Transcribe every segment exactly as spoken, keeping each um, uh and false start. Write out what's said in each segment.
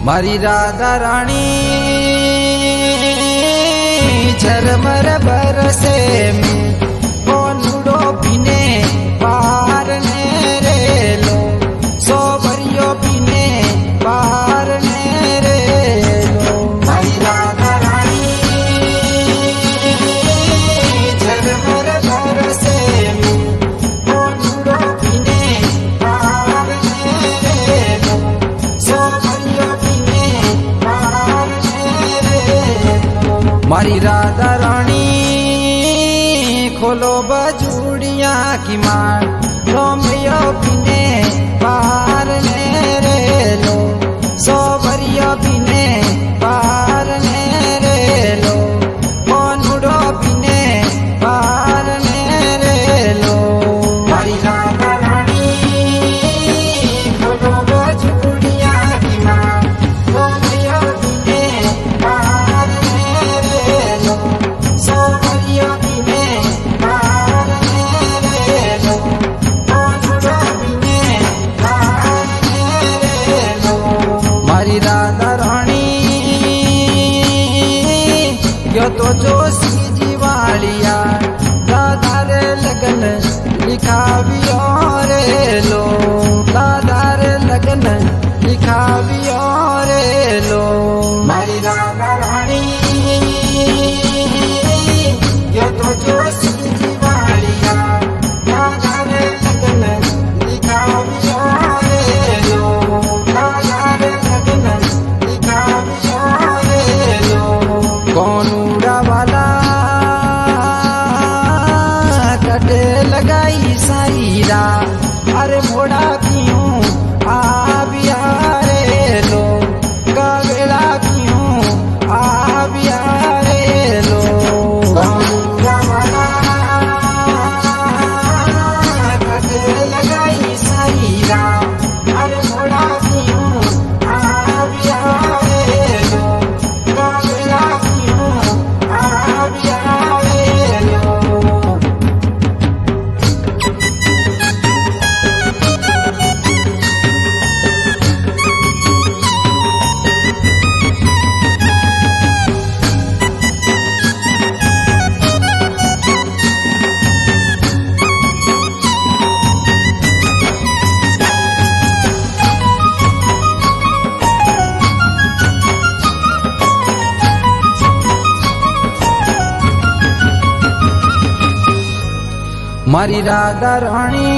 मारी राधा रानी झरमर बरसे में कोनुड़ो पीने पार ने रे लो सो भरियो पीने पार ने रे लो मारी राधा रानी झरमर बरसे में कोनुड़ो पीने पार ने रे लो सो भरियो पीने पार ने रे लो मारी राधा रानी खोलो बजूड़िया की मार रोमियो पीने पार ने रे लो सो भरियो पीने पार ने रे लो कोनुड़ो पीने पार ने रे लो मारी राधा रानी खोलो बजूड़िया की मार रोमियो पीने पार ने रे लो सो भरियो पीने राधा रानी यो तो जोशी जीवालिया राधा रे लगन लिखावियो रे लो राधा रे लगन लिखावियो रे लो मारी राधा रानी यो तो जोशी जीवालिया राधा रे लगन लिखावियो रे लो राधा रे कोनुड़ा वाला कटे लगाई साईरा अरे मोड़ा क्यों आ बिया रे लो कवेला क्यों आ बिया रे लो कोनुड़ा वाला कटे लगाई साईरा अरे मोड़ा क्यों आ बिया रे लो कवेला मारी राधा रानी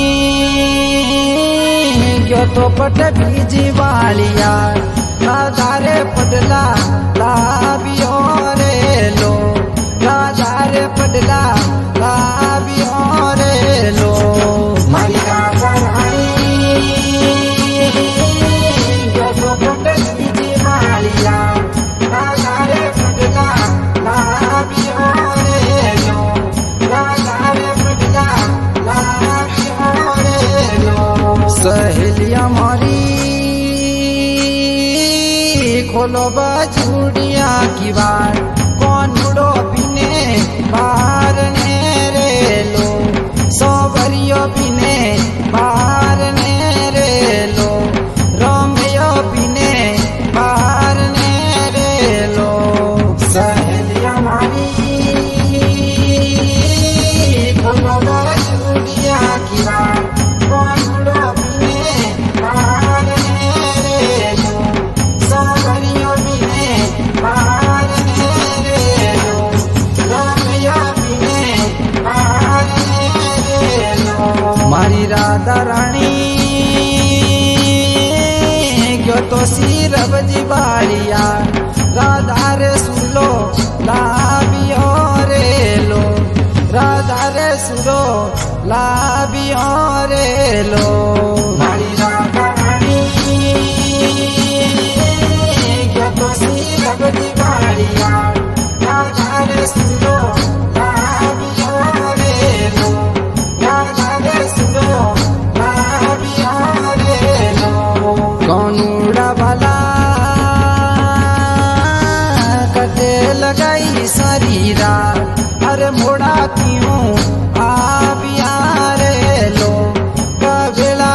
क्यों तो पट बीजी वालिया राधा रे पडला लाबियो रे लो राधा रे पडला लाबियो रे लो मारी राधा रानी क्यों तो पट बीजी वालिया राधा रे पडला लाबियो रे लो राधा रे सहेलिया मारी खोलो बजूड़िया की बार कोनुड़ो पीने पार ने रे लो सो भरियो पीने पार ने रे लो रोमियो पीने पार ने रे लो सहेलिया मारी खोलो बजूड़िया की बार कोनुड़ो पीने पार ने रे लो सो भरियो पीने पार ने रे लो रोमियो पीने पार ने रे लो मारी राधा रानी क्यों तो सिरब जीवालिया राधा रे सुलो लाबियो रे लो राधा रे सुलो लाबियो रे लो मारी राधा रानी क्यों तो सिरब जीवालिया राधा रे सुलो लाबियो रे लो राधा रे सुलो लाबियो रे लो कोनुड़ा वाला कटे लगाई शरीरा अरे मोड़ा क्यों आ बिया रे लो कवेला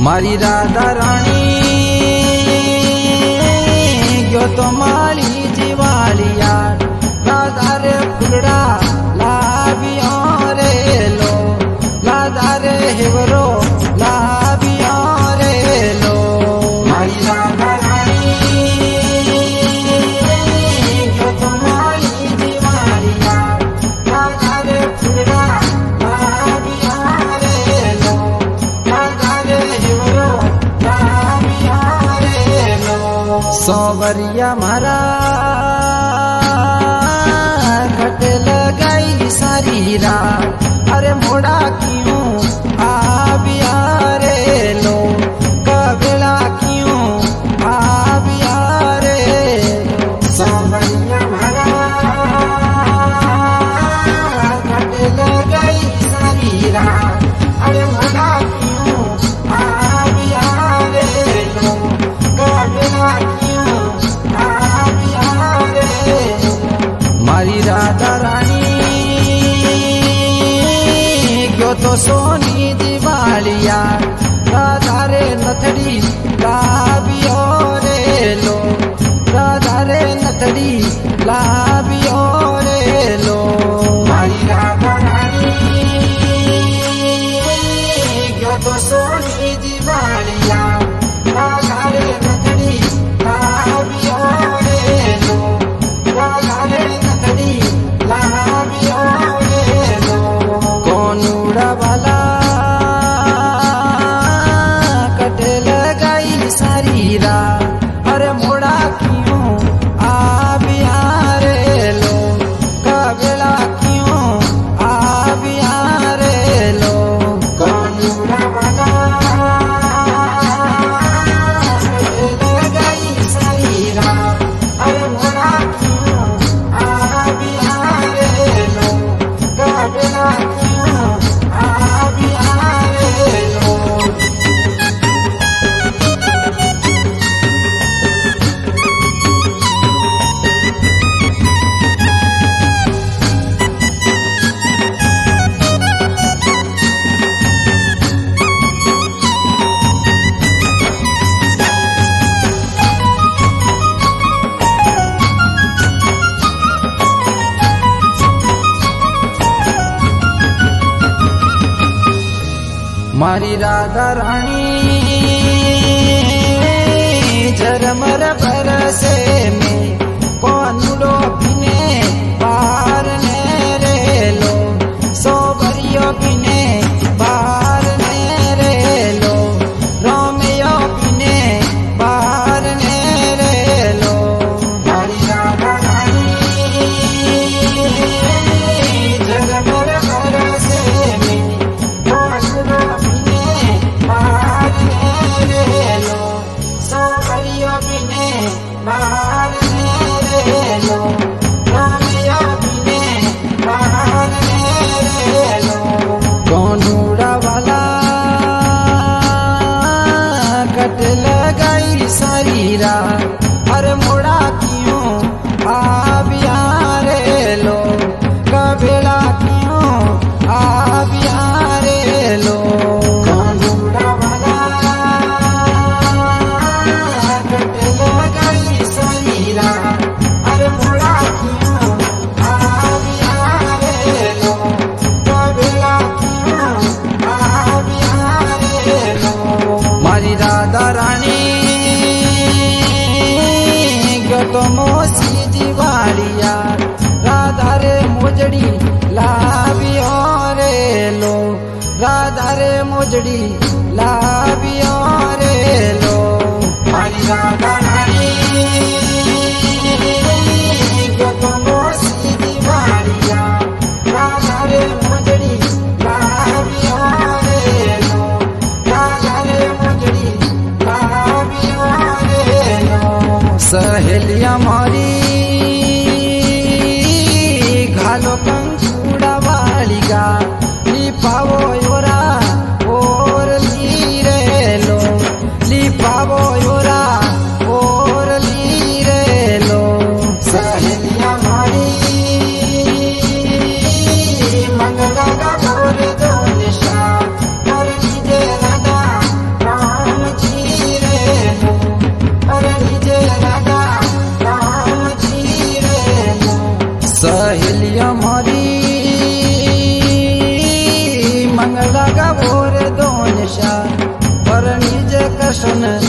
मारी राधा रानी गयो तो मारी जीवालिया राधा रे फुलड़ा लावियो रे लो राधा रे हेवरो लावियो रे लो मारी राधा रानी गयो तो मारी जीवालिया राधा रे फुलड़ा लावियो रे लो राधा रे हेवरो लावियो रे लो सोवरिया मारा घट लगाई सारी रात अरे मोड़ा क्यों आबिया रे लो कबेला क्यों आबिया रे लो सोवरिया मारा घट लगाई सारी रात अरे मोड़ा क्यों आबिया रे लो कबेला क्यों आबिया रे लो मारी राधा रानी गयो तो सोनी दिवालिया राधा रे नथड़ी लावियो रे लो राधा रे नथड़ी लावियो रे लो मारी राधा रानी गयो तो सोनी दिवालिया राधा रे नथड़ी लावियो रे लो राधा रे नथड़ी लावियो रे लो कौन उड़ा वाला कट लगाई सारी रात अरे मोड़ा क्यों आबिया रे लो कबेला क्यों आबिया रे लो कौन उड़ा वाला कट लगाई सारी रात अरे मोड़ा क्यों आबिया रे लो कबेला क्यों आबिया रे लो मारी राधा रानी झरमर बरसे में कौनुड़ो बिने बार ने रे लो सोबरियो बिने बार ने रे लो रोमियो बिने बार ने रे लो मारी राधा रानी झरमर बरसे में कौनुड़ो बिने बार ने रे लो सोबरियो बिने बार ने रे लो रोमियो बिने बार ने रे लो कौन उड़ा वाला कट लगाई सारी रात अरे मोड़ा क्यों आबिया रे लो कबेला क्यों आबिया रे लो कौन उड़ा वाला कट लगाई सारी रात अरे मोड़ा क्यों आबिया रे लो कबेला क्यों आबिया रे लो मारी राधा रानी गयो तो मोसी दिवालिया राधा रे मोजड़ी लावियो रे लो राधा रे मोजड़ी लावियो रे लो मारी राधा रानी गयो तो मोसी दिवालिया राधा रे मोजड़ी लावियो रे लो राधा रे मोजड़ी लावियो रे लो सहेलिया मारी घालो कंकुड़ा वालिगा लिपावो योरा और ली रे लो लिपावो योरा और ली रे लो सहेलिया मारी मंगला का बोल दो निशा और लीजे राधा दर्शन